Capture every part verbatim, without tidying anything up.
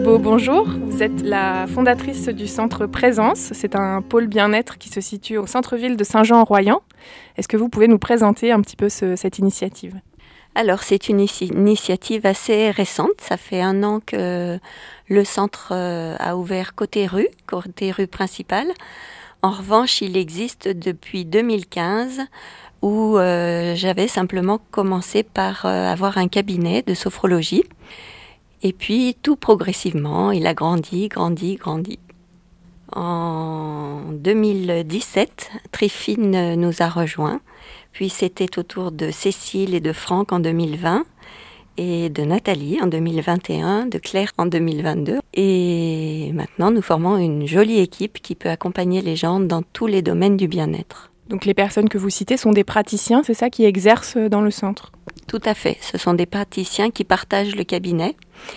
Beau, bonjour. Vous êtes la fondatrice du Centre Présence. C'est un pôle bien-être qui se situe au centre-ville de Saint-Jean-en-Royans. Est-ce que vous pouvez nous présenter un petit peu ce, cette initiative ? Alors, c'est une initiative assez récente. Ça fait un an que le centre a ouvert côté rue, côté rue principale. En revanche, il existe depuis deux mille quinze où euh, j'avais simplement commencé par euh, avoir un cabinet de sophrologie. Et puis, tout progressivement, il a grandi, grandi, grandi. En deux mille dix-sept, Trifine nous a rejoints. Puis c'était au tour de Cécile et de Franck en deux mille vingt, et de Nathalie en deux mille vingt et un, de Claire en deux mille vingt-deux. Et maintenant, nous formons une jolie équipe qui peut accompagner les gens dans tous les domaines du bien-être. Donc les personnes que vous citez sont des praticiens, c'est ça, qui exercent dans le centre ? Tout à fait. Ce sont des praticiens qui partagent le cabinet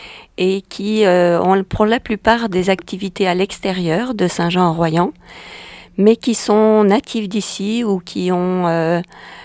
et qui euh, ont pour la plupart des activités à l'extérieur de Saint-Jean-en-Royans, mais qui sont natifs d'ici ou qui ont euh,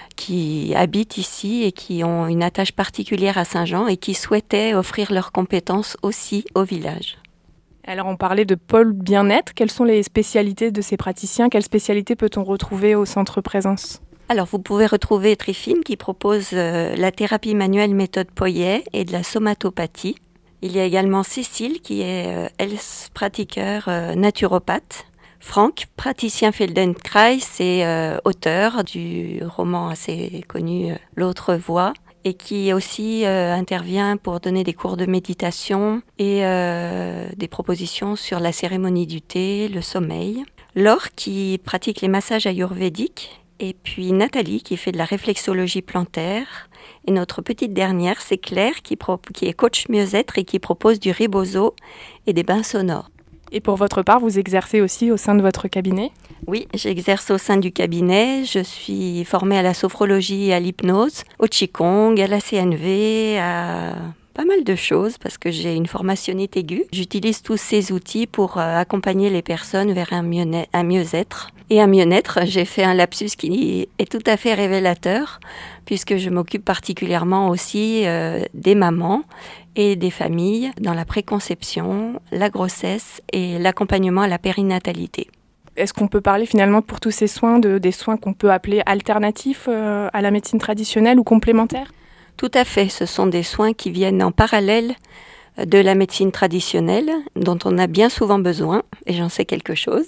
qui habitent ici et qui ont une attache particulière à Saint-Jean et qui souhaitaient offrir leurs compétences aussi au village. Alors on parlait de pôle bien-être. Quelles sont les spécialités de ces praticiens ? Quelles spécialités peut-on retrouver au Centre Présence ? Alors vous pouvez retrouver Trifine qui propose euh, la thérapie manuelle méthode Poyet et de la somatopathie. Il y a également Cécile qui est euh, elle pratiqueur euh, naturopathe. Franck, praticien Feldenkrais, c'est euh, auteur du roman assez connu euh, L'autre voix, et qui aussi euh, intervient pour donner des cours de méditation et euh, des propositions sur la cérémonie du thé, le sommeil. Laure qui pratique les massages ayurvédiques, et puis Nathalie qui fait de la réflexologie plantaire. Et notre petite dernière, c'est Claire qui, pro- qui est coach mieux-être et qui propose du ribozo et des bains sonores. Et pour votre part, vous exercez aussi au sein de votre cabinet ? Oui, j'exerce au sein du cabinet. Je suis formée à la sophrologie et à l'hypnose, au qigong, à la C N V, à pas mal de choses parce que j'ai une formationnite aiguë. J'utilise tous ces outils pour euh, accompagner les personnes vers un, mieux- un mieux-être. Et un mieux-être, j'ai fait un lapsus qui est tout à fait révélateur puisque je m'occupe particulièrement aussi euh, des mamans et des familles dans la préconception, la grossesse et l'accompagnement à la périnatalité. Est-ce qu'on peut parler finalement pour tous ces soins de, des soins qu'on peut appeler alternatifs euh, à la médecine traditionnelle ou complémentaires ? Tout à fait, ce sont des soins qui viennent en parallèle de la médecine traditionnelle, dont on a bien souvent besoin, et j'en sais quelque chose.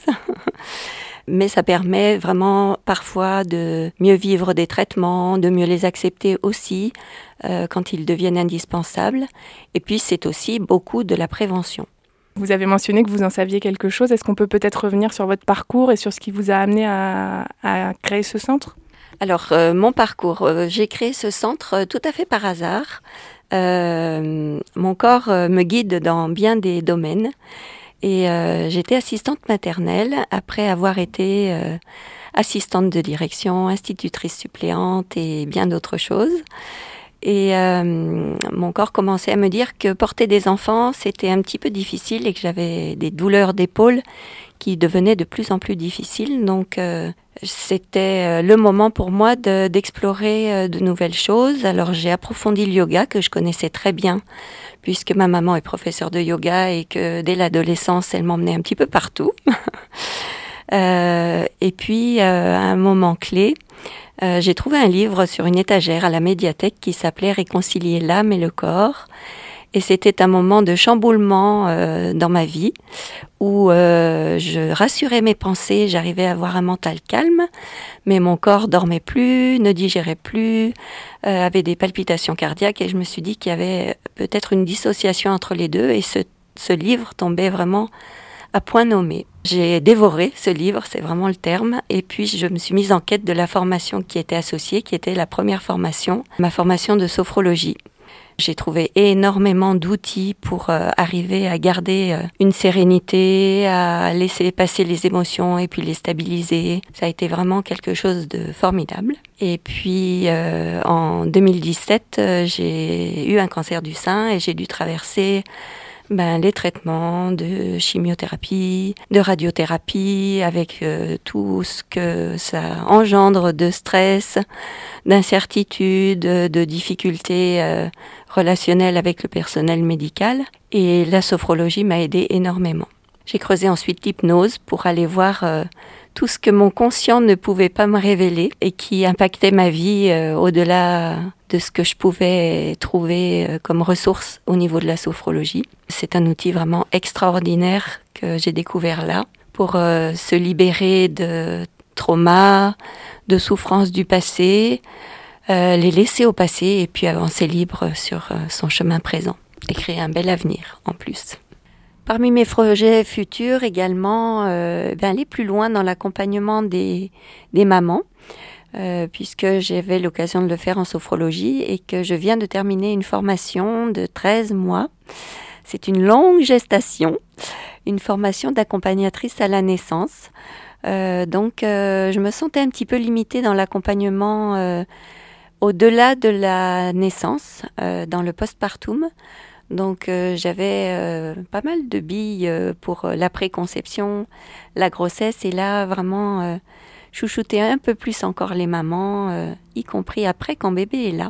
Mais ça permet vraiment parfois de mieux vivre des traitements, de mieux les accepter aussi euh, quand ils deviennent indispensables. Et puis c'est aussi beaucoup de la prévention. Vous avez mentionné que vous en saviez quelque chose. Est-ce qu'on peut peut-être revenir sur votre parcours et sur ce qui vous a amené à, à créer ce centre ? Alors, euh, mon parcours, euh, j'ai créé ce centre euh, tout à fait par hasard. Euh, mon corps euh, me guide dans bien des domaines. Et euh, j'étais assistante maternelle après avoir été euh, assistante de direction, institutrice suppléante et bien d'autres choses. Et euh, mon corps commençait à me dire que porter des enfants, c'était un petit peu difficile et que j'avais des douleurs d'épaule qui devenaient de plus en plus difficiles. Donc, euh, c'était le moment pour moi de, d'explorer de nouvelles choses. Alors, j'ai approfondi le yoga que je connaissais très bien puisque ma maman est professeure de yoga et que dès l'adolescence, elle m'emmenait un petit peu partout. euh, et puis, euh, à un moment clé, Euh, j'ai trouvé un livre sur une étagère à la médiathèque qui s'appelait « Réconcilier l'âme et le corps ». Et c'était un moment de chamboulement euh, dans ma vie où euh, je rassurais mes pensées, j'arrivais à avoir un mental calme, mais mon corps dormait plus, ne digérait plus, euh, avait des palpitations cardiaques et je me suis dit qu'il y avait peut-être une dissociation entre les deux et ce, ce livre tombait vraiment à point nommé. J'ai dévoré ce livre, c'est vraiment le terme, et puis je me suis mise en quête de la formation qui était associée, qui était la première formation, ma formation de sophrologie. J'ai trouvé énormément d'outils pour euh, arriver à garder euh, une sérénité, à laisser passer les émotions et puis les stabiliser. Ça a été vraiment quelque chose de formidable. Et puis euh, en deux mille dix-sept, euh, j'ai eu un cancer du sein et j'ai dû traverser Ben, les traitements de chimiothérapie, de radiothérapie, avec euh, tout ce que ça engendre de stress, d'incertitude, de difficultés euh, relationnelles avec le personnel médical. Et la sophrologie m'a aidée énormément. J'ai creusé ensuite l'hypnose pour aller voir euh, tout ce que mon conscient ne pouvait pas me révéler et qui impactait ma vie euh, au-delà de ce que je pouvais trouver euh, comme ressources au niveau de la sophrologie. C'est un outil vraiment extraordinaire que j'ai découvert là pour euh, se libérer de traumas, de souffrances du passé, euh, les laisser au passé et puis avancer libre sur euh, son chemin présent et créer un bel avenir en plus. Parmi mes projets futurs également, euh, ben aller plus loin dans l'accompagnement des, des mamans, euh, puisque j'avais l'occasion de le faire en sophrologie et que je viens de terminer une formation de treize mois. C'est une longue gestation, une formation d'accompagnatrice à la naissance. Euh, donc euh, je me sentais un petit peu limitée dans l'accompagnement euh, au-delà de la naissance, euh, dans le postpartum. Donc euh, j'avais euh, pas mal de billes euh, pour euh, l'après-conception, la grossesse, et là vraiment euh, chouchouter un peu plus encore les mamans, euh, y compris après quand bébé est là.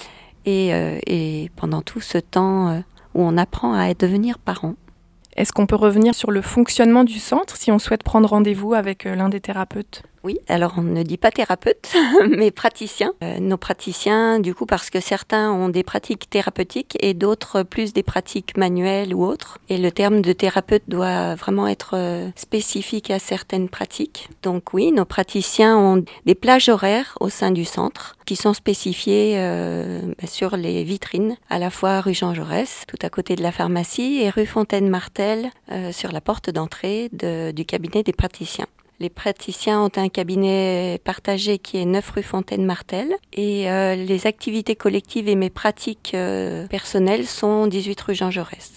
Et, euh, et pendant tout ce temps euh, où on apprend à devenir parent. Est-ce qu'on peut revenir sur le fonctionnement du centre si on souhaite prendre rendez-vous avec l'un des thérapeutes ? Oui, alors on ne dit pas thérapeute, mais praticien. Euh, nos praticiens, du coup, parce que certains ont des pratiques thérapeutiques et d'autres plus des pratiques manuelles ou autres. Et le terme de thérapeute doit vraiment être euh, spécifique à certaines pratiques. Donc oui, nos praticiens ont des plages horaires au sein du centre qui sont spécifiées euh, sur les vitrines, à la fois rue Jean Jaurès, tout à côté de la pharmacie, et rue Fontaine-Martel, euh, sur la porte d'entrée de, du cabinet des praticiens. Les praticiens ont un cabinet partagé qui est neuf rue Fontaine-Martel et euh, les activités collectives et mes pratiques euh, personnelles sont dix-huit rue Jean Jaurès.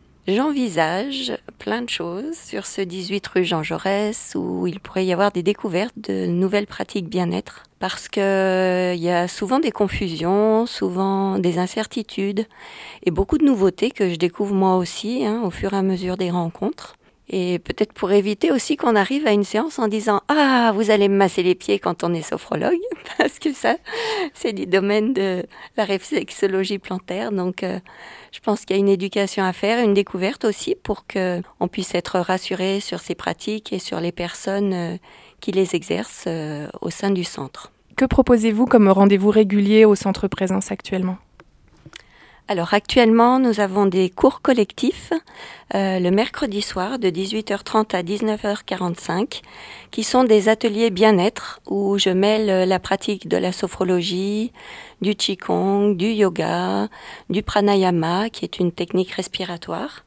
J'envisage plein de choses sur ce dix-huit rue Jean Jaurès où il pourrait y avoir des découvertes de nouvelles pratiques bien-être parce que euh, y a souvent des confusions, souvent des incertitudes et beaucoup de nouveautés que je découvre moi aussi hein, au fur et à mesure des rencontres. Et peut-être pour éviter aussi qu'on arrive à une séance en disant « Ah, vous allez me masser les pieds quand on est sophrologue », parce que ça, c'est du domaine de la réflexologie plantaire. Donc, euh, je pense qu'il y a une éducation à faire, une découverte aussi pour qu'on puisse être rassuré sur ces pratiques et sur les personnes euh, qui les exercent euh, au sein du centre. Que proposez-vous comme rendez-vous régulier au Centre Présence actuellement ? Alors actuellement, nous avons des cours collectifs euh, le mercredi soir de dix-huit heures trente à dix-neuf heures quarante-cinq qui sont des ateliers bien-être où je mêle la pratique de la sophrologie, du qigong, du yoga, du pranayama qui est une technique respiratoire.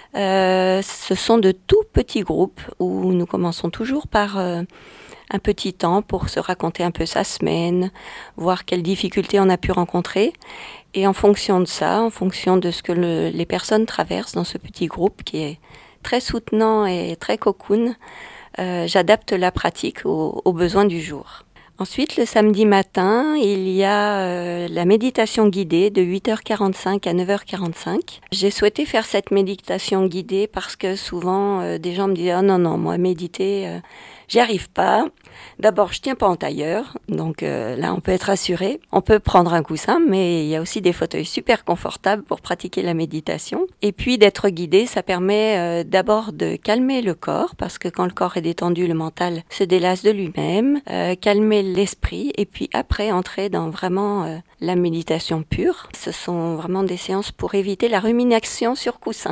Euh, ce sont de tout petits groupes où nous commençons toujours par euh, un petit temps pour se raconter un peu sa semaine, voir quelles difficultés on a pu rencontrer. Et en fonction de ça, en fonction de ce que le, les personnes traversent dans ce petit groupe qui est très soutenant et très cocoon, euh, j'adapte la pratique aux, aux besoins du jour. Ensuite, le samedi matin, il y a euh, la méditation guidée de huit heures quarante-cinq à neuf heures quarante-cinq. J'ai souhaité faire cette méditation guidée parce que souvent, euh, des gens me disent « Ah non, non, moi, méditer, euh, j'y arrive pas. D'abord, je tiens pas en tailleur, donc euh, là, on peut être rassuré. On peut prendre un coussin, mais il y a aussi des fauteuils super confortables pour pratiquer la méditation. Et puis, d'être guidé, ça permet euh, d'abord de calmer le corps, parce que quand le corps est détendu, le mental se délasse de lui-même, euh, calmer l'esprit, et puis après, entrer dans vraiment euh, la méditation pure. Ce sont vraiment des séances pour éviter la rumination sur coussin.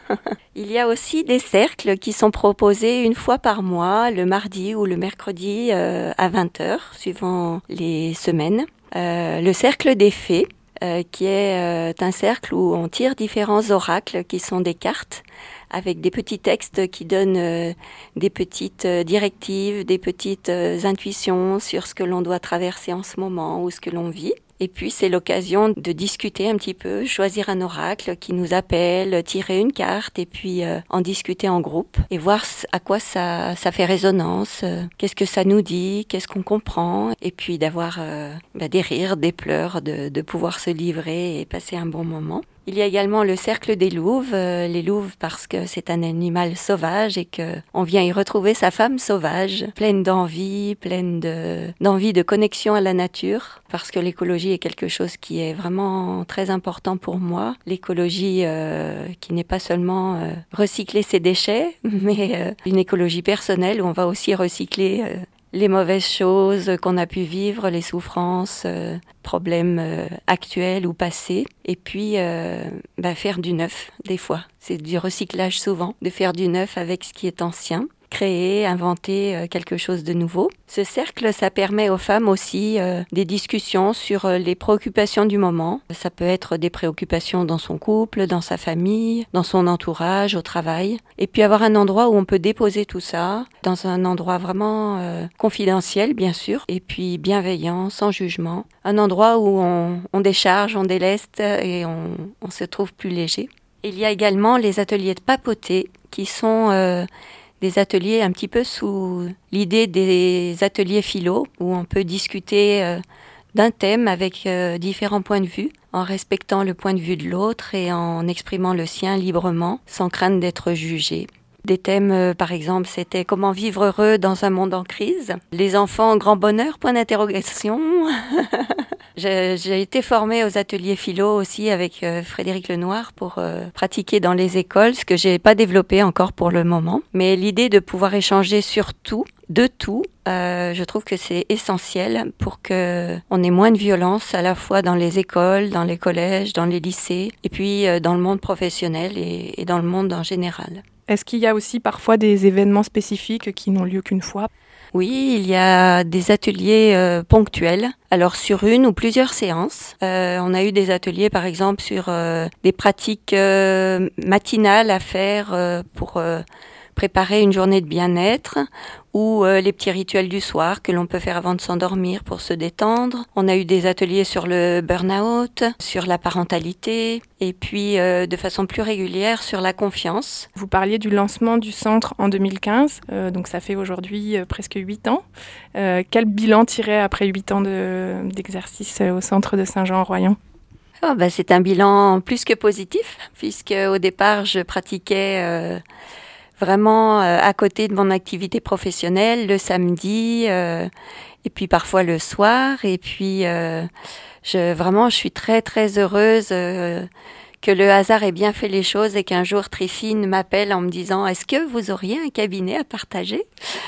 Il y a aussi des cercles qui sont proposés une fois par mois, le mardi ou le mercredi euh, à vingt heures, suivant les semaines. Euh, le cercle des fées, euh, qui est euh, un cercle où on tire différents oracles qui sont des cartes avec des petits textes qui donnent euh, des petites euh, directives, des petites euh, intuitions sur ce que l'on doit traverser en ce moment ou ce que l'on vit. Et puis, c'est l'occasion de discuter un petit peu, choisir un oracle qui nous appelle, tirer une carte et puis euh, en discuter en groupe et voir à quoi ça, ça fait résonance, euh, qu'est-ce que ça nous dit, qu'est-ce qu'on comprend et puis d'avoir euh, bah, des rires, des pleurs, de, de pouvoir se livrer et passer un bon moment. Il y a également le cercle des louves, euh, les louves parce que c'est un animal sauvage et que on vient y retrouver sa femme sauvage, pleine d'envie, pleine de, d'envie de connexion à la nature, parce que l'écologie est quelque chose qui est vraiment très important pour moi. L'écologie euh, qui n'est pas seulement euh, recycler ses déchets, mais euh, une écologie personnelle où on va aussi recycler euh, les mauvaises choses qu'on a pu vivre, les souffrances, euh, problèmes euh, actuels ou passés. Et puis, euh, bah, faire du neuf, des fois. C'est du recyclage souvent, de faire du neuf avec ce qui est ancien. Créer, inventer euh, quelque chose de nouveau. Ce cercle, ça permet aux femmes aussi euh, des discussions sur euh, les préoccupations du moment. Ça peut être des préoccupations dans son couple, dans sa famille, dans son entourage, au travail. Et puis avoir un endroit où on peut déposer tout ça, dans un endroit vraiment euh, confidentiel, bien sûr, et puis bienveillant, sans jugement. Un endroit où on, on décharge, on déleste et on, on se trouve plus léger. Il y a également les ateliers de papoter qui sont... Euh, des ateliers un petit peu sous l'idée des ateliers philo, où on peut discuter euh, d'un thème avec euh, différents points de vue, en respectant le point de vue de l'autre et en exprimant le sien librement, sans crainte d'être jugé. Des thèmes, euh, par exemple, c'était comment vivre heureux dans un monde en crise, les enfants grand bonheur, point d'interrogation. J'ai, j'ai été formée aux ateliers philo aussi avec euh, Frédéric Lenoir pour euh, pratiquer dans les écoles, ce que j'ai pas développé encore pour le moment. Mais l'idée de pouvoir échanger sur tout, de tout, euh, je trouve que c'est essentiel pour que on ait moins de violence à la fois dans les écoles, dans les collèges, dans les lycées, et puis euh, dans le monde professionnel et, et dans le monde en général. Est-ce qu'il y a aussi parfois des événements spécifiques qui n'ont lieu qu'une fois ? Oui, il y a des ateliers euh, ponctuels, alors sur une ou plusieurs séances. Euh, on a eu des ateliers par exemple sur euh, des pratiques euh, matinales à faire euh, pour euh, préparer une journée de bien-être, ou euh, les petits rituels du soir que l'on peut faire avant de s'endormir pour se détendre. On a eu des ateliers sur le burn-out, sur la parentalité, et puis euh, de façon plus régulière sur la confiance. Vous parliez du lancement du centre en deux mille quinze, euh, donc ça fait aujourd'hui euh, presque huit ans. Euh, quel bilan tirer après huit ans de, d'exercice au centre de Saint-Jean-en-Royan ? Oh, bah, c'est un bilan plus que positif, puisque au départ je pratiquais euh, vraiment euh, à côté de mon activité professionnelle, le samedi, euh, et puis parfois le soir. Et puis, euh, je, vraiment, je suis très, très heureuse euh, que le hasard ait bien fait les choses et qu'un jour Trifine m'appelle en me disant « Est-ce que vous auriez un cabinet à partager ?»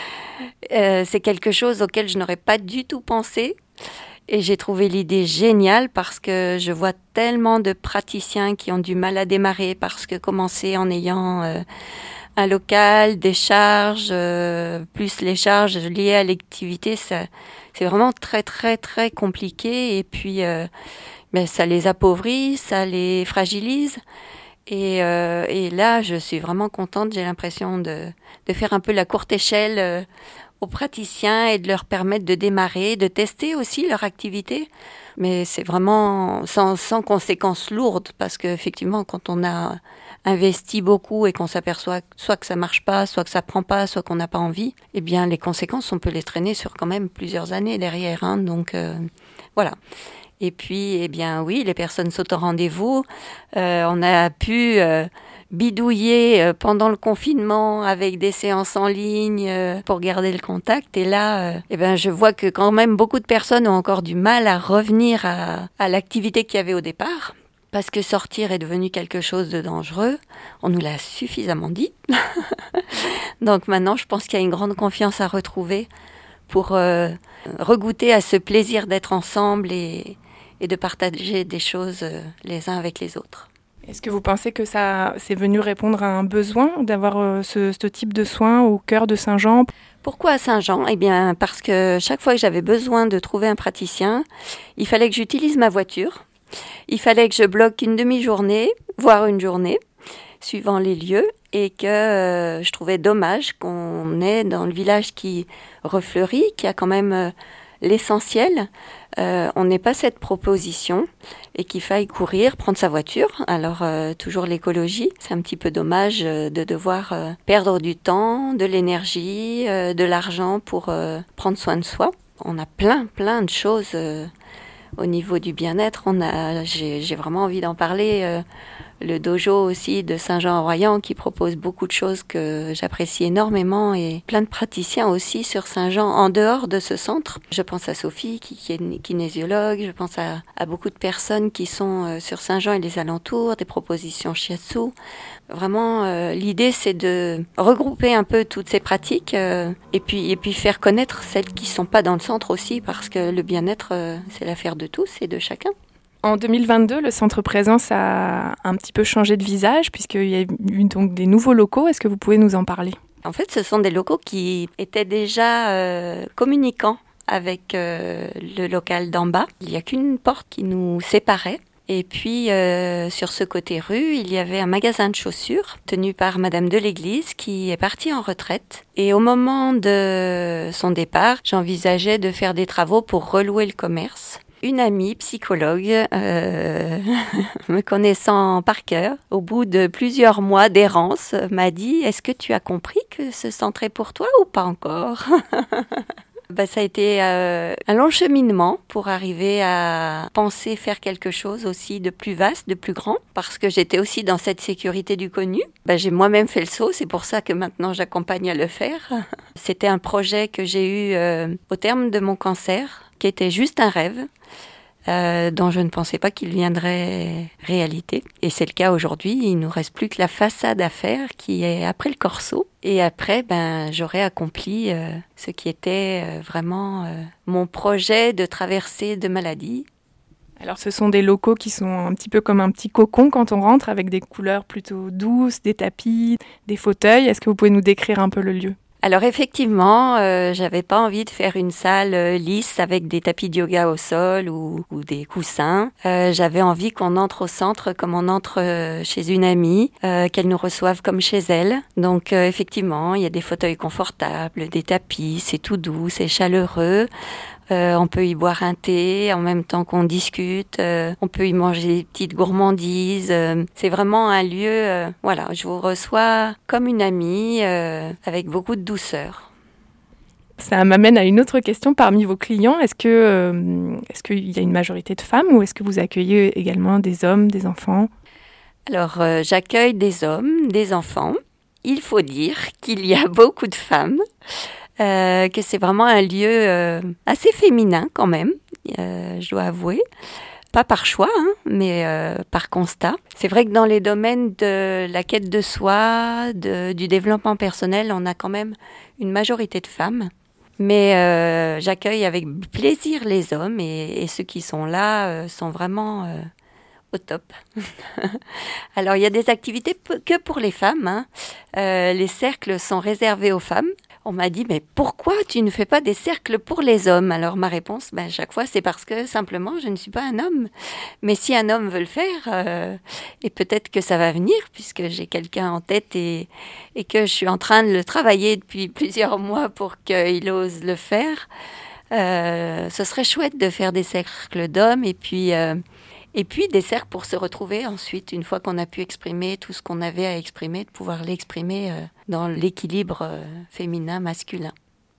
euh, C'est quelque chose auquel je n'aurais pas du tout pensé. Et j'ai trouvé l'idée géniale parce que je vois tellement de praticiens qui ont du mal à démarrer parce que commencer en ayant... Euh, un local, des charges, euh, plus les charges liées à l'activité, ça, c'est vraiment très très très compliqué et puis euh, ben, ça les appauvrit, ça les fragilise et, euh, et là je suis vraiment contente, j'ai l'impression de, de faire un peu la courte échelle euh, aux praticiens et de leur permettre de démarrer, de tester aussi leur activité. Mais c'est vraiment sans, sans conséquences lourdes parce qu'effectivement quand on a investi beaucoup et qu'on s'aperçoit soit que ça marche pas, soit que ça prend pas, soit qu'on n'a pas envie, eh bien les conséquences on peut les traîner sur quand même plusieurs années derrière, hein, donc euh, voilà. Et puis eh bien oui, les personnes sautent au rendez-vous. Euh, on a pu euh, bidouiller euh, pendant le confinement avec des séances en ligne euh, pour garder le contact. Et là, euh, eh ben je vois que quand même beaucoup de personnes ont encore du mal à revenir à, à l'activité qu'il y avait au départ. Parce que sortir est devenu quelque chose de dangereux. On nous l'a suffisamment dit. Donc maintenant, je pense qu'il y a une grande confiance à retrouver pour euh, regoûter à ce plaisir d'être ensemble et, et de partager des choses euh, les uns avec les autres. Est-ce que vous pensez que ça c'est venu répondre à un besoin d'avoir euh, ce, ce type de soins au cœur de Saint-Jean ? Pourquoi à Saint-Jean ? Eh bien, parce que chaque fois que j'avais besoin de trouver un praticien, il fallait que j'utilise ma voiture. Il fallait que je bloque une demi-journée, voire une journée, suivant les lieux, et que euh, je trouvais dommage qu'on ait dans le village qui refleurit, qui a quand même euh, l'essentiel, euh, on n'ait pas cette proposition et qu'il faille courir, prendre sa voiture. Alors, euh, toujours l'écologie, c'est un petit peu dommage euh, de devoir euh, perdre du temps, de l'énergie, euh, de l'argent pour euh, prendre soin de soi. On a plein, plein de choses... Euh, Au niveau du bien-être, on a, j'ai, j'ai vraiment envie d'en parler. Euh, le dojo aussi de Saint-Jean-en-Royan qui propose beaucoup de choses que j'apprécie énormément et plein de praticiens aussi sur Saint-Jean en dehors de ce centre. Je pense à Sophie qui, qui est kinésiologue, je pense à, à beaucoup de personnes qui sont euh, sur Saint-Jean et les alentours, des propositions shiatsu. Vraiment, euh, l'idée c'est de regrouper un peu toutes ces pratiques euh, et puis et puis faire connaître celles qui sont pas dans le centre aussi parce que le bien-être euh, c'est l'affaire de tous et de chacun. En deux mille vingt-deux, le Centre Présence a un petit peu changé de visage puisqu'il y a eu donc des nouveaux locaux. Est-ce que vous pouvez nous en parler ? En fait, ce sont des locaux qui étaient déjà euh, communicants avec euh, le local d'en bas. Il n'y a qu'une porte qui nous séparait. Et puis, euh, sur ce côté rue, il y avait un magasin de chaussures tenu par Madame de l'Église qui est partie en retraite. Et au moment de son départ, j'envisageais de faire des travaux pour relouer le commerce. Une amie psychologue, euh, me connaissant par cœur, au bout de plusieurs mois d'errance, m'a dit « Est-ce que tu as compris que ce centre est pour toi ou pas encore ?» Ben, ça a été euh, un long cheminement pour arriver à penser faire quelque chose aussi de plus vaste, de plus grand, parce que j'étais aussi dans cette sécurité du connu. Ben, j'ai moi-même fait le saut, c'est pour ça que maintenant j'accompagne à le faire. C'était un projet que j'ai eu euh, au terme de mon cancer, qui était juste un rêve, euh, dont je ne pensais pas qu'il viendrait réalité. Et c'est le cas aujourd'hui, il ne nous reste plus que la façade à faire, qui est après le corso. Et après, ben, j'aurais accompli euh, ce qui était euh, vraiment euh, mon projet de traversée de maladie. Alors ce sont des locaux qui sont un petit peu comme un petit cocon quand on rentre, avec des couleurs plutôt douces, des tapis, des fauteuils. Est-ce que vous pouvez nous décrire un peu le lieu ? Alors effectivement, euh, j'avais pas envie de faire une salle euh, lisse avec des tapis de yoga au sol ou, ou des coussins. Euh, j'avais envie qu'on entre au centre comme on entre euh, chez une amie, euh, qu'elle nous reçoive comme chez elle. Donc euh, effectivement, il y a des fauteuils confortables, des tapis, c'est tout doux, c'est chaleureux. Euh, on peut y boire un thé en même temps qu'on discute. Euh, on peut y manger des petites gourmandises. Euh, c'est vraiment un lieu, euh, voilà, je vous reçois comme une amie, euh, avec beaucoup de douceur. Ça m'amène à une autre question parmi vos clients. Est-ce que, euh, est-ce qu'il y a une majorité de femmes ou est-ce que vous accueillez également des hommes, des enfants ? Alors, euh, j'accueille des hommes, des enfants. Il faut dire qu'il y a beaucoup de femmes. Euh, que c'est vraiment un lieu euh, assez féminin quand même, euh, je dois avouer. Pas par choix, hein, mais euh, par constat. C'est vrai que dans les domaines de la quête de soi, de, du développement personnel, on a quand même une majorité de femmes. Mais euh, j'accueille avec plaisir les hommes et, et ceux qui sont là euh, sont vraiment euh, au top. Alors, il y a des activités p- que pour les femmes. Hein. Euh, les cercles sont réservés aux femmes. On m'a dit, mais pourquoi tu ne fais pas des cercles pour les hommes ? Alors ma réponse, ben, chaque fois, c'est parce que simplement, je ne suis pas un homme. Mais si un homme veut le faire, euh, et peut-être que ça va venir, puisque j'ai quelqu'un en tête et, et que je suis en train de le travailler depuis plusieurs mois pour qu'il ose le faire, euh, ce serait chouette de faire des cercles d'hommes et puis... Euh, Et puis des cercles pour se retrouver ensuite, une fois qu'on a pu exprimer tout ce qu'on avait à exprimer, de pouvoir l'exprimer euh, dans l'équilibre euh, féminin-masculin.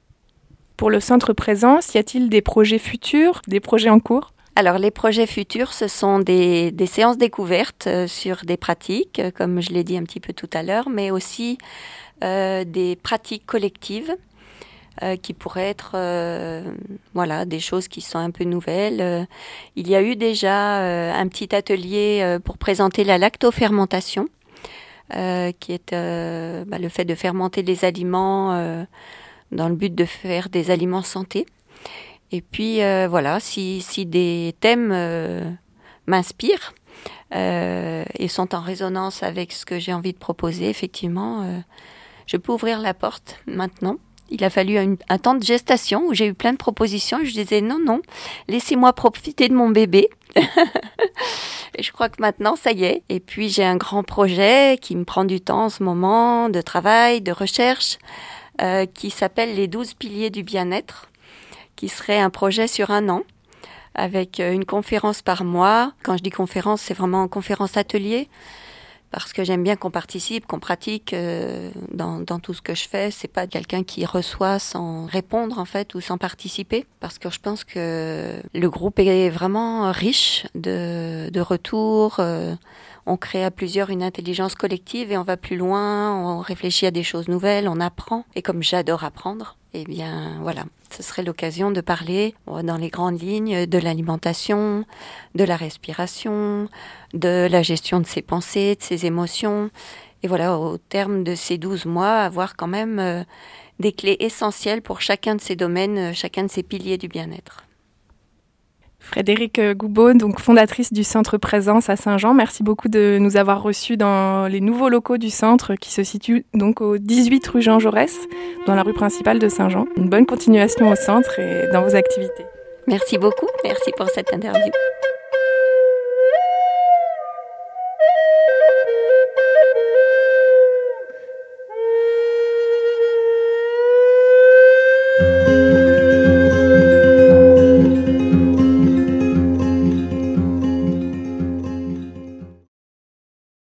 Pour le Centre Présence, y a-t-il des projets futurs, des projets en cours ? Alors les projets futurs, ce sont des, des séances découvertes euh, sur des pratiques, euh, comme je l'ai dit un petit peu tout à l'heure, mais aussi euh, des pratiques collectives. Euh, qui pourraient être euh, voilà, des choses qui sont un peu nouvelles. Euh, il y a eu déjà euh, un petit atelier euh, pour présenter la lactofermentation, euh, qui est euh, bah, le fait de fermenter les aliments euh, dans le but de faire des aliments santé. Et puis euh, voilà, si, si des thèmes euh, m'inspirent euh, et sont en résonance avec ce que j'ai envie de proposer, effectivement, euh, je peux ouvrir la porte maintenant. Il a fallu un, un temps de gestation où j'ai eu plein de propositions. Je disais non, non, laissez-moi profiter de mon bébé. Et je crois que maintenant, ça y est. Et puis, j'ai un grand projet qui me prend du temps en ce moment, de travail, de recherche, euh, qui s'appelle les douze piliers du bien-être, qui serait un projet sur un an, avec une conférence par mois. Quand je dis conférence, c'est vraiment une conférence atelier, parce que j'aime bien qu'on participe, qu'on pratique euh, dans, dans tout ce que je fais. C'est pas quelqu'un qui reçoit sans répondre en fait ou sans participer, parce que je pense que le groupe est vraiment riche de, de retours. Euh, on crée à plusieurs une intelligence collective et on va plus loin, on réfléchit à des choses nouvelles, on apprend. Et comme j'adore apprendre, eh bien voilà, ce serait l'occasion de parler dans les grandes lignes de l'alimentation, de la respiration, de la gestion de ses pensées, de ses émotions. Et voilà, au terme de ces douze mois, avoir quand même euh, des clés essentielles pour chacun de ces domaines, chacun de ces piliers du bien-être. Frédérique Goubeau, donc fondatrice du Centre Présence à Saint-Jean, merci beaucoup de nous avoir reçus dans les nouveaux locaux du centre qui se situent donc au dix-huit rue Jean Jaurès, dans la rue principale de Saint-Jean. Une bonne continuation au centre et dans vos activités. Merci beaucoup, merci pour cette interview.